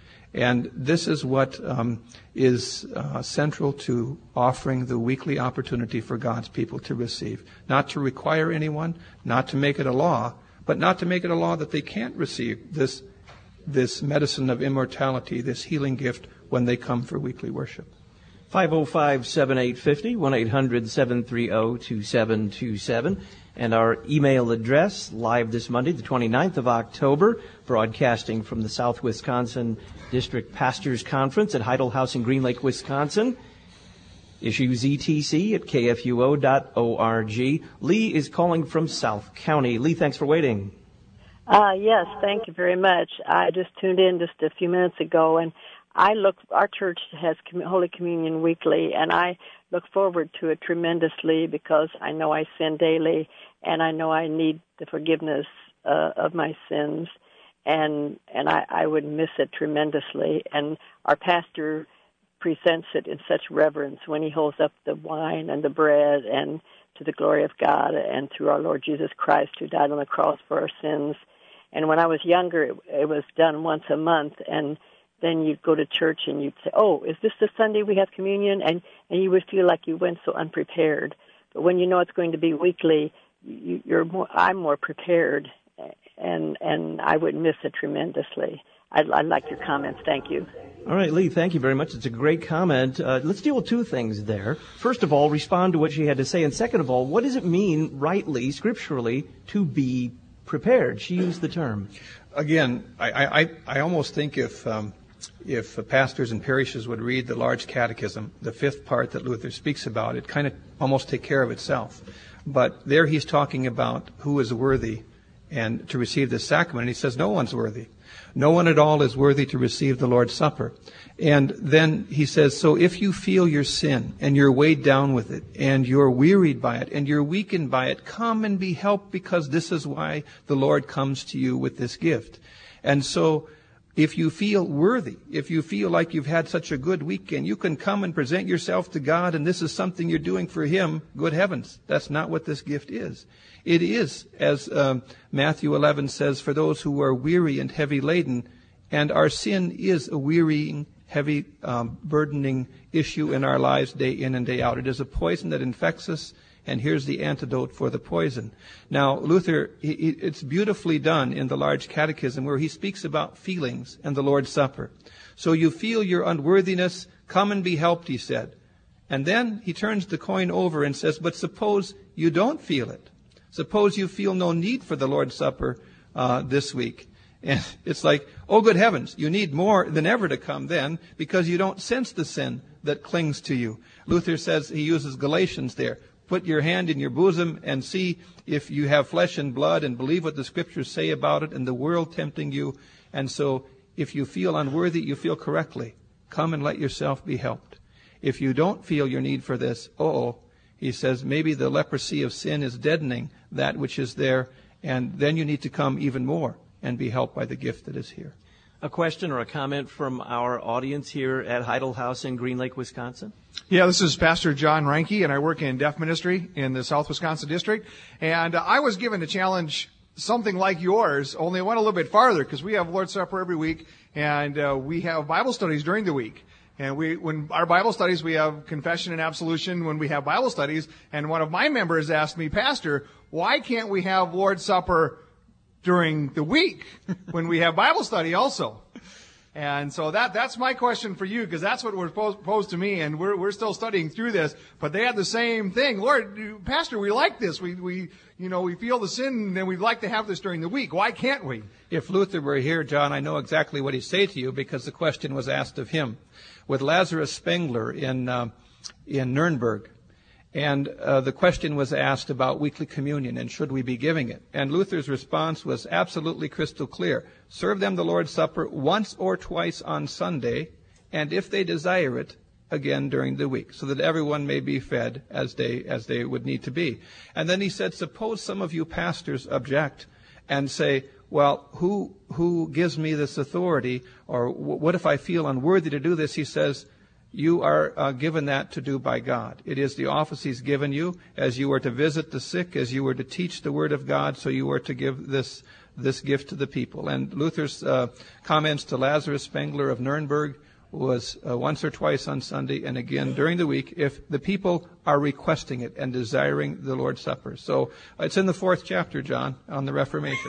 And this is what um, is uh, central to offering the weekly opportunity for God's people to receive. Not to require anyone, not to make it a law, but not to make it a law that they can't receive this this medicine of immortality, this healing gift when they come for weekly worship. five oh five, seven eight five oh, one eight hundred, seven three oh, two seven two seven. And our email address, live this Monday, the twenty-ninth of October, broadcasting from the South Wisconsin District Pastors Conference at Heidel House in Green Lake, Wisconsin. Issues E T C at K F U O dot org. Lee is calling from South County. Lee, thanks for waiting. Uh, yes, thank you very much. I just tuned in just a few minutes ago, and I look, our church has Holy Communion weekly, and I look forward to it tremendously because I know I sin daily, and I know I need the forgiveness uh, of my sins, and and I, I would miss it tremendously. And our pastor presents it in such reverence when he holds up the wine and the bread and to the glory of God and through our Lord Jesus Christ who died on the cross for our sins. And when I was younger, it, it was done once a month, and then you'd go to church and you'd say, oh, is this the Sunday we have communion? And, and you would feel like you went so unprepared. But when you know it's going to be weekly, you, you're more, I'm more prepared. and and I would miss it tremendously. I'd, I'd like your comments. Thank you. All right, Lee, thank you very much. It's a great comment. Uh, let's deal with two things there. First of all, respond to what she had to say. And second of all, what does it mean, rightly, scripturally, to be prepared? She used the term. Again, I, I, I almost think if um, if pastors and parishes would read the large catechism, the fifth part that Luther speaks about, it kind of almost take care of itself. But there he's talking about who is worthy and to receive this sacrament. And he says no one's worthy. No one at all is worthy to receive the Lord's Supper. And then he says, so if you feel your sin and you're weighed down with it and you're wearied by it and you're weakened by it, come and be helped, because this is why the Lord comes to you with this gift. And so if you feel worthy, if you feel like you've had such a good weekend, you can come and present yourself to God, and this is something you're doing for Him. Good heavens, that's not what this gift is. It is, as um, Matthew eleven says, for those who are weary and heavy laden, and our sin is a wearying, heavy, um, burdening issue in our lives day in and day out. It is a poison that infects us, and here's the antidote for the poison. Now, Luther, he, he, it's beautifully done in the large catechism where he speaks about feelings and the Lord's Supper. So you feel your unworthiness, come and be helped, he said. And then he turns the coin over and says, but suppose you don't feel it. Suppose you feel no need for the Lord's Supper uh, this week. And it's like, oh, good heavens, you need more than ever to come then, because you don't sense the sin that clings to you. Luther says, he uses Galatians there. Put your hand in your bosom and see if you have flesh and blood, and believe what the Scriptures say about it, and the world tempting you. And so if you feel unworthy, you feel correctly. Come and let yourself be helped. If you don't feel your need for this, oh, he says, maybe the leprosy of sin is deadening that which is there, and then you need to come even more and be helped by the gift that is here. A question or a comment from our audience here at Heidel House in Green Lake, Wisconsin? Yeah, this is Pastor John Reinke, and I work in deaf ministry in the South Wisconsin District. And uh, I was given a challenge, something like yours, only I went a little bit farther, because we have Lord's Supper every week, and uh, we have Bible studies during the week. And we, when our Bible studies, we have confession and absolution when we have Bible studies. And one of my members asked me, Pastor, why can't we have Lord's Supper during the week when we have Bible study also? And so that that's my question for you, because that's what was posed, posed to me, and we're we're still studying through this. But they had the same thing. Lord, Pastor, we like this. We we you know we feel the sin, and we'd like to have this during the week. Why can't we? If Luther were here, John, I know exactly what he'd say to you, because the question was asked of him with Lazarus Spengler in uh, in Nuremberg. And uh, the question was asked about weekly communion and should we be giving it. And Luther's response was absolutely crystal clear. Serve them the Lord's Supper once or twice on Sunday, and if they desire it, again during the week, so that everyone may be fed as they as they would need to be. And then he said, suppose some of you pastors object and say, well, who who gives me this authority? Or what if I feel unworthy to do this? He says, you are uh, given that to do by God. It is the office He's given you, as you were to visit the sick, as you were to teach the Word of God, so you were to give this this gift to the people. And Luther's uh, comments to Lazarus Spengler of Nuremberg was uh, once or twice on Sunday, and again during the week, if the people are requesting it and desiring the Lord's Supper. So it's in the fourth chapter, John, on the Reformation.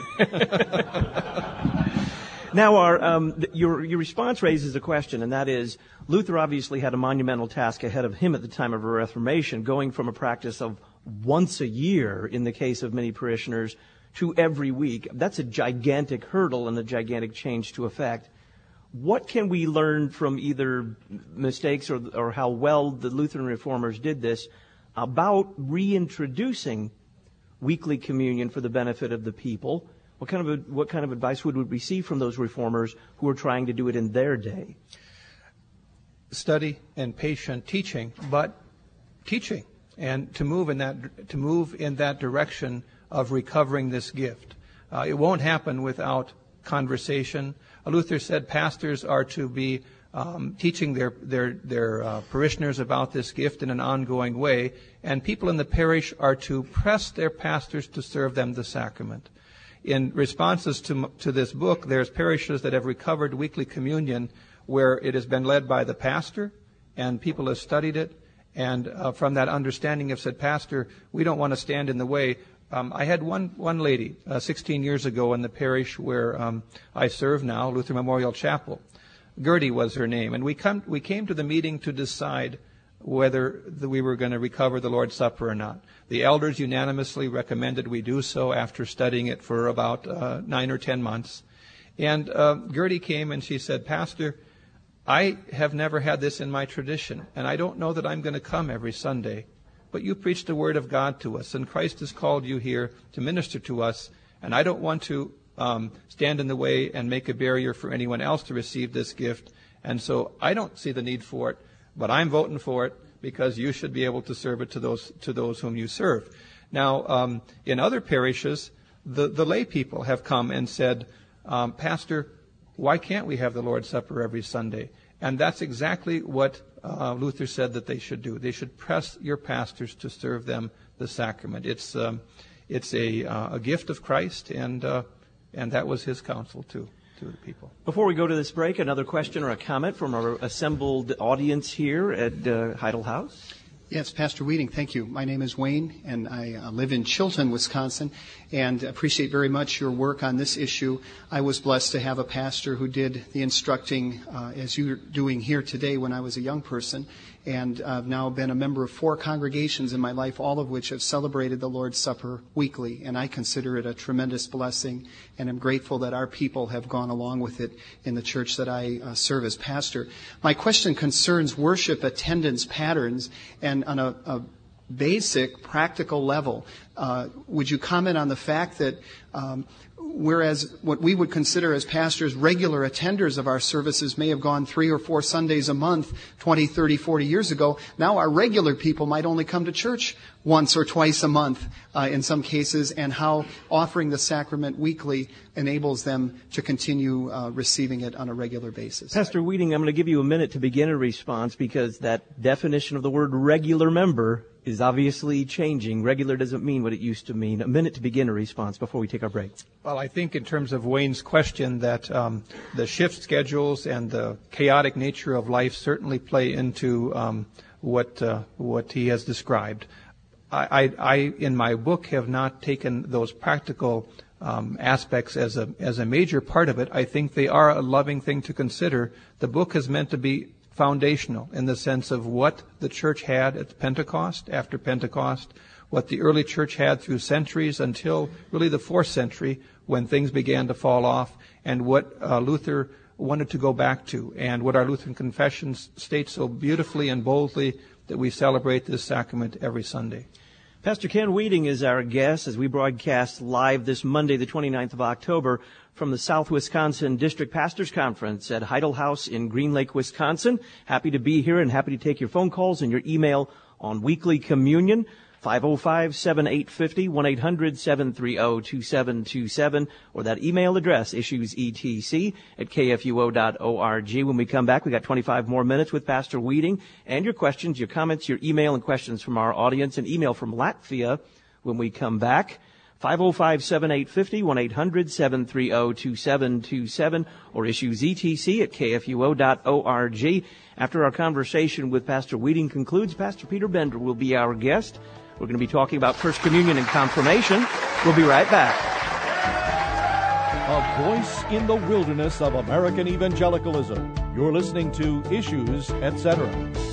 Now, our, um, your, your response raises a question, and that is, Luther obviously had a monumental task ahead of him at the time of the Reformation, going from a practice of once a year, in the case of many parishioners, to every week. That's a gigantic hurdle and a gigantic change to effect. What can we learn from either mistakes or, or how well the Lutheran reformers did this about reintroducing weekly communion for the benefit of the people? What kind of what kind of advice would we receive from those reformers who are trying to do it in their day? Study and patient teaching, but teaching, and to move in that to move in that direction of recovering this gift. Uh, it won't happen without conversation. Luther said pastors are to be um, teaching their their their uh, parishioners about this gift in an ongoing way, and people in the parish are to press their pastors to serve them the sacrament. In responses to to this book, there's parishes that have recovered weekly communion where it has been led by the pastor, and people have studied it, and uh, from that understanding have said, Pastor, we don't want to stand in the way. Um, I had one one lady uh, sixteen years ago in the parish where um, I serve now, Lutheran Memorial Chapel. Gertie was her name, and we come we came to the meeting to decide whether the, we were going to recover the Lord's Supper or not. The elders unanimously recommended we do so after studying it for about uh, nine or ten months. And uh, Gertie came and she said, "Pastor, I have never had this in my tradition, and I don't know that I'm going to come every Sunday. But you preached the Word of God to us, and Christ has called you here to minister to us, and I don't want to um, stand in the way and make a barrier for anyone else to receive this gift, and so I don't see the need for it, but I'm voting for it because you should be able to serve it to those to those whom you serve." Now, um, in other parishes, the, the lay people have come and said, um, "Pastor, why can't we have the Lord's Supper every Sunday?" And that's exactly what uh, Luther said that they should do. They should press your pastors to serve them the sacrament. It's um, it's a uh, a gift of Christ, and uh, and that was his counsel to to the people. Before we go to this break, another question or a comment from our assembled audience here at uh, Heidel House. Yes, Pastor Weeding, thank you. My name is Wayne, and I uh, live in Chilton, Wisconsin, and appreciate very much your work on this issue. I was blessed to have a pastor who did the instructing, uh, as you're doing here today, when I was a young person, and I've now been a member of four congregations in my life, all of which have celebrated the Lord's Supper weekly, and I consider it a tremendous blessing, and I'm grateful that our people have gone along with it in the church that I uh, serve as pastor. My question concerns worship attendance patterns, and on a, a basic, practical level, uh, would you comment on the fact that um, whereas what we would consider as pastors regular attenders of our services may have gone three or four Sundays a month twenty, thirty, forty years ago, now our regular people might only come to church once or twice a month uh, in some cases, and how offering the sacrament weekly enables them to continue uh, receiving it on a regular basis. Pastor Weeding, I'm going to give you a minute to begin a response, because that definition of the word regular member is obviously changing. Regular doesn't mean what it used to mean. A minute to begin a response before we take our break. Well, I think in terms of Wayne's question that um, the shift schedules and the chaotic nature of life certainly play into um, what uh, what he has described. I, I, I, in my book, have not taken those practical um, aspects as a as a major part of it. I think they are a loving thing to consider. The book is meant to be foundational in the sense of what the church had at Pentecost, after Pentecost, what the early church had through centuries until really the fourth century when things began to fall off, and what uh, Luther wanted to go back to, and what our Lutheran confessions state so beautifully and boldly, that we celebrate this sacrament every Sunday. Pastor Ken Weeding is our guest as we broadcast live this Monday, the twenty-ninth of October, from the South Wisconsin District Pastors Conference at Heidel House in Green Lake, Wisconsin. Happy to be here and happy to take your phone calls and your email on weekly communion. five oh five, seven eight five oh, one eight hundred, seven three oh, two seven two seven, or that email address, issuesetc at k f u o dot org. When we come back, we got twenty-five more minutes with Pastor Weeding, and your questions, your comments, your email, and questions from our audience. An email from Latvia when we come back. five oh five, seven eight five oh, one eight hundred, seven three oh, two seven two seven, or issuesetc at k f u o dot org. After our conversation with Pastor Weeding concludes, Pastor Peter Bender will be our guest. We're going to be talking about First Communion and Confirmation. We'll be right back. A voice in the wilderness of American evangelicalism. You're listening to Issues, et cetera.